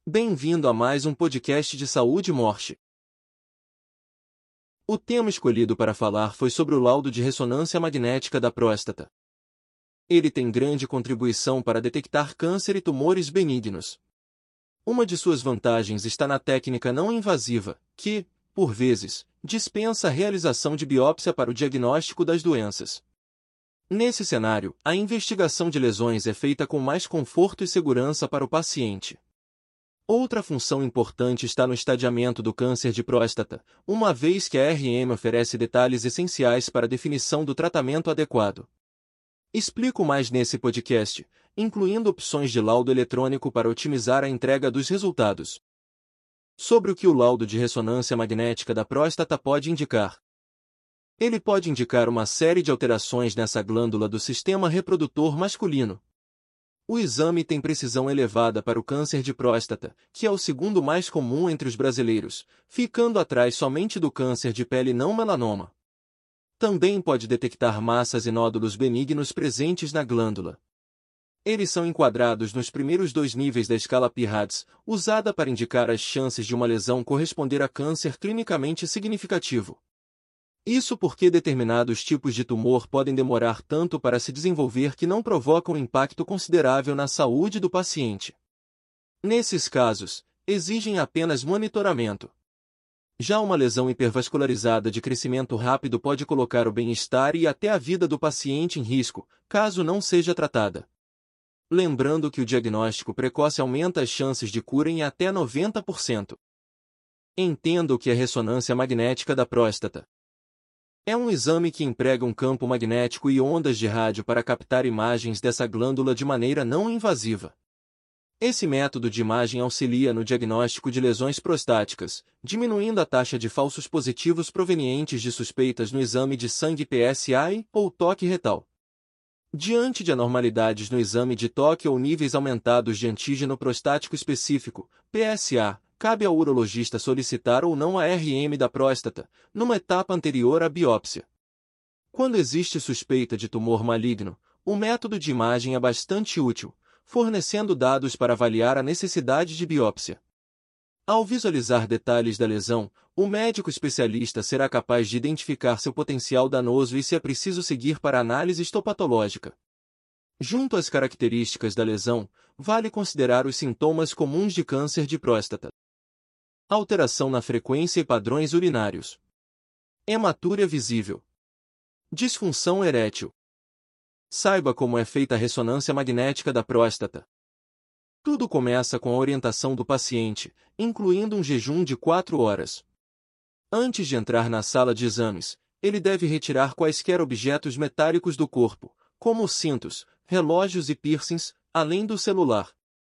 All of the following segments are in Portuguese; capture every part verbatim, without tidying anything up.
Bem-vindo a mais um podcast de saúde e morte. O tema escolhido para falar foi sobre o laudo de ressonância magnética da próstata. Ele tem grande contribuição para detectar câncer e tumores benignos. Uma de suas vantagens está na técnica não invasiva, que, por vezes, dispensa a realização de biópsia para o diagnóstico das doenças. Nesse cenário, a investigação de lesões é feita com mais conforto e segurança para o paciente. Outra função importante está no estadiamento do câncer de próstata, uma vez que a R M oferece detalhes essenciais para a definição do tratamento adequado. Explico mais nesse podcast, incluindo opções de laudo eletrônico para otimizar a entrega dos resultados. Sobre o que o laudo de ressonância magnética da próstata pode indicar. Ele pode indicar uma série de alterações nessa glândula do sistema reprodutor masculino. O exame tem precisão elevada para o câncer de próstata, que é o segundo mais comum entre os brasileiros, ficando atrás somente do câncer de pele não melanoma. Também pode detectar massas e nódulos benignos presentes na glândula. Eles são enquadrados nos primeiros dois níveis da escala P I R A D S, usada para indicar as chances de uma lesão corresponder a câncer clinicamente significativo. Isso porque determinados tipos de tumor podem demorar tanto para se desenvolver que não provocam impacto considerável na saúde do paciente. Nesses casos, exigem apenas monitoramento. Já uma lesão hipervascularizada de crescimento rápido pode colocar o bem-estar e até a vida do paciente em risco, caso não seja tratada. Lembrando que o diagnóstico precoce aumenta as chances de cura em até noventa por cento. Entenda o que é ressonância magnética da próstata. É um exame que emprega um campo magnético e ondas de rádio para captar imagens dessa glândula de maneira não invasiva. Esse método de imagem auxilia no diagnóstico de lesões prostáticas, diminuindo a taxa de falsos positivos provenientes de suspeitas no exame de sangue P S A e ou toque retal. Diante de anormalidades no exame de toque ou níveis aumentados de antígeno prostático específico, P S A, cabe ao urologista solicitar ou não a R M da próstata, numa etapa anterior à biópsia. Quando existe suspeita de tumor maligno, o método de imagem é bastante útil, fornecendo dados para avaliar a necessidade de biópsia. Ao visualizar detalhes da lesão, o médico especialista será capaz de identificar seu potencial danoso e se é preciso seguir para análise histopatológica. Junto às características da lesão, vale considerar os sintomas comuns de câncer de próstata. Alteração na frequência e padrões urinários. Hematúria visível. Disfunção erétil. Saiba como é feita a ressonância magnética da próstata. Tudo começa com a orientação do paciente, incluindo um jejum de quatro horas. Antes de entrar na sala de exames, ele deve retirar quaisquer objetos metálicos do corpo, como cintos, relógios e piercings, além do celular.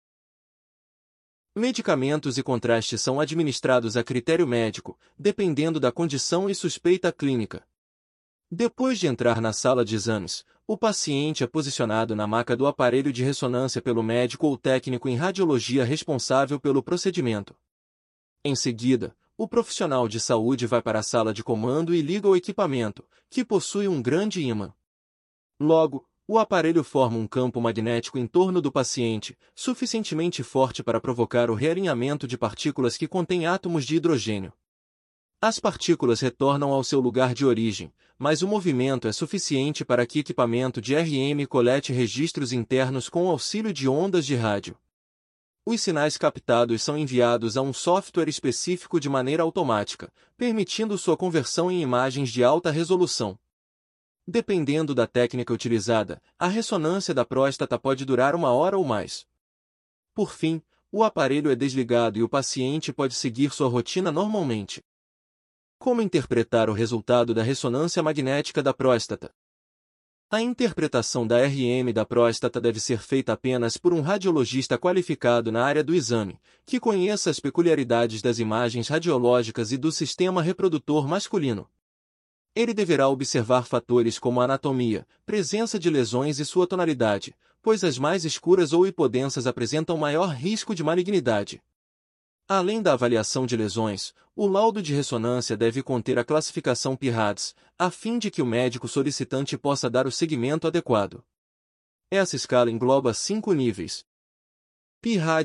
Medicamentos e contraste são administrados a critério médico, dependendo da condição e suspeita clínica. Depois de entrar na sala de exames, o paciente é posicionado na maca do aparelho de ressonância pelo médico ou técnico em radiologia responsável pelo procedimento. Em seguida, o profissional de saúde vai para a sala de comando e liga o equipamento, que possui um grande ímã. Logo, o aparelho forma um campo magnético em torno do paciente, suficientemente forte para provocar o realinhamento de partículas que contêm átomos de hidrogênio. As partículas retornam ao seu lugar de origem, mas o movimento é suficiente para que o equipamento de R M colete registros internos com o auxílio de ondas de rádio. Os sinais captados são enviados a um software específico de maneira automática, permitindo sua conversão em imagens de alta resolução. Dependendo da técnica utilizada, a ressonância da próstata pode durar uma hora ou mais. Por fim, o aparelho é desligado e o paciente pode seguir sua rotina normalmente. Como interpretar o resultado da ressonância magnética da próstata? A interpretação da R M da próstata deve ser feita apenas por um radiologista qualificado na área do exame, que conheça as peculiaridades das imagens radiológicas e do sistema reprodutor masculino. Ele deverá observar fatores como a anatomia, presença de lesões e sua tonalidade, pois as mais escuras ou hipodensas apresentam maior risco de malignidade. Além da avaliação de lesões, o laudo de ressonância deve conter a classificação P I R A D S, a fim de que o médico solicitante possa dar o segmento adequado. Essa escala engloba cinco níveis. P I R A D S um,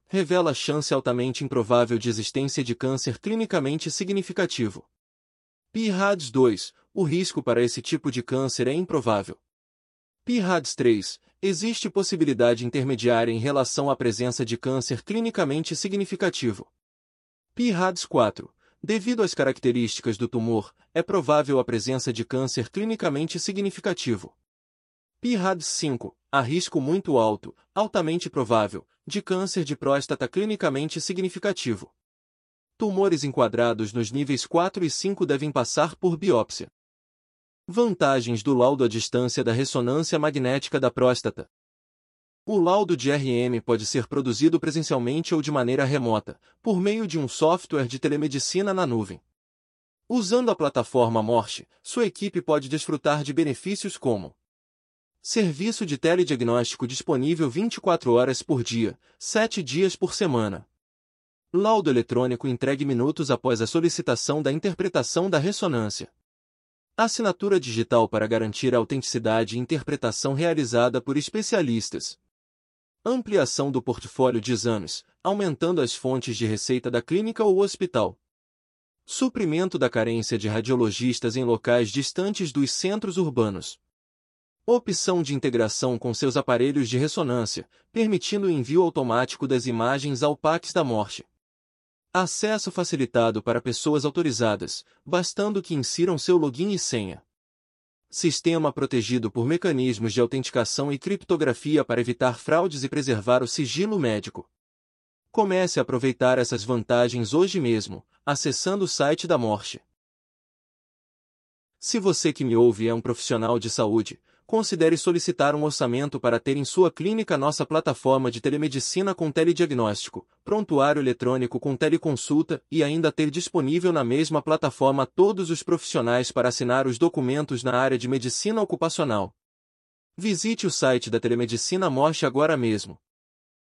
revela chance altamente improvável de existência de câncer clinicamente significativo. P I R A D S dois, o risco para esse tipo de câncer é improvável. P I R A D S três, existe possibilidade intermediária em relação à presença de câncer clinicamente significativo. P I R A D S quatro, devido às características do tumor, é provável a presença de câncer clinicamente significativo. P I R A D S cinco, há risco muito alto, altamente provável, de câncer de próstata clinicamente significativo. Tumores enquadrados nos níveis quatro e cinco devem passar por biópsia. Vantagens do laudo à distância da ressonância magnética da próstata. O laudo de R M pode ser produzido presencialmente ou de maneira remota, por meio de um software de telemedicina na nuvem. Usando a plataforma Morse, sua equipe pode desfrutar de benefícios como serviço de telediagnóstico disponível vinte e quatro horas por dia, sete dias por semana. Laudo eletrônico entregue minutos após a solicitação da interpretação da ressonância. Assinatura digital para garantir a autenticidade e interpretação realizada por especialistas. Ampliação do portfólio de exames, aumentando as fontes de receita da clínica ou hospital. Suprimento da carência de radiologistas em locais distantes dos centros urbanos. Opção de integração com seus aparelhos de ressonância, permitindo o envio automático das imagens ao PACS da Morse. Acesso facilitado para pessoas autorizadas, bastando que insiram seu login e senha. Sistema protegido por mecanismos de autenticação e criptografia para evitar fraudes e preservar o sigilo médico. Comece a aproveitar essas vantagens hoje mesmo, acessando o site da Morse. Se você que me ouve é um profissional de saúde, considere solicitar um orçamento para ter em sua clínica nossa plataforma de telemedicina com telediagnóstico, prontuário eletrônico com teleconsulta e ainda ter disponível na mesma plataforma todos os profissionais para assinar os documentos na área de medicina ocupacional. Visite o site da Telemedicina Morse agora mesmo.